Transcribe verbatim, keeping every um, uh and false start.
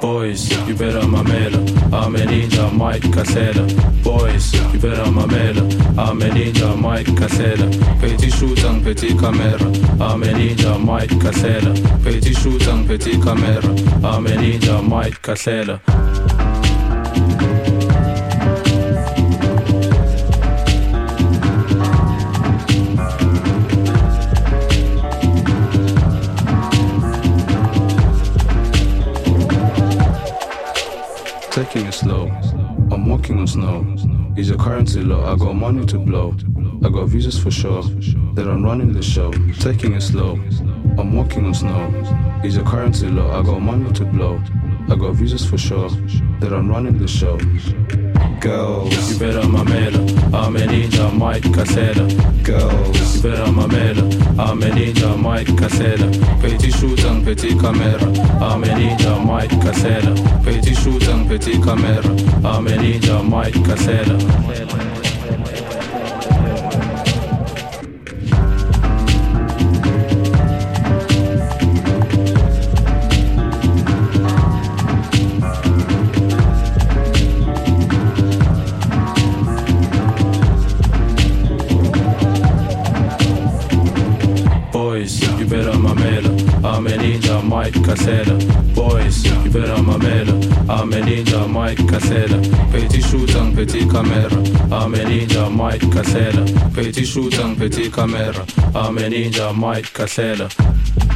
Boys, you better mamela, I'm a ninja Mike Casella. Boys, you better mamela, I'm a ninja Mike Casella. Petit shoot and petit camera, I'm a ninja Mike Casella. Petit shoot and petit camera, I'm a ninja Mike Casella. Taking it slow, I'm walking on snow. Is your currency low? I got money to blow. I got visas for sure, that I'm running the show. Taking it slow, I'm walking on snow. Is your currency low? I got money to blow. I got visas for sure, that I'm running the show. Girls, you better mamela, I'm a ninja Mike Casella. Girls, you better mamela, I'm a ninja Mike Casella. Petit shoot and petit camera, I'm a ninja Mike Casella. Petit shoot and petit camera, I'm a ninja Mike Casella. You better mamela, I'm a ninja Mike Casella. Boys, you better mamela, I'm a ninja Mike Casella. Petit shoot and petit camera, I'm a ninja Mike Casella. Petit shoot and petit camera, I'm a ninja Mike Casella.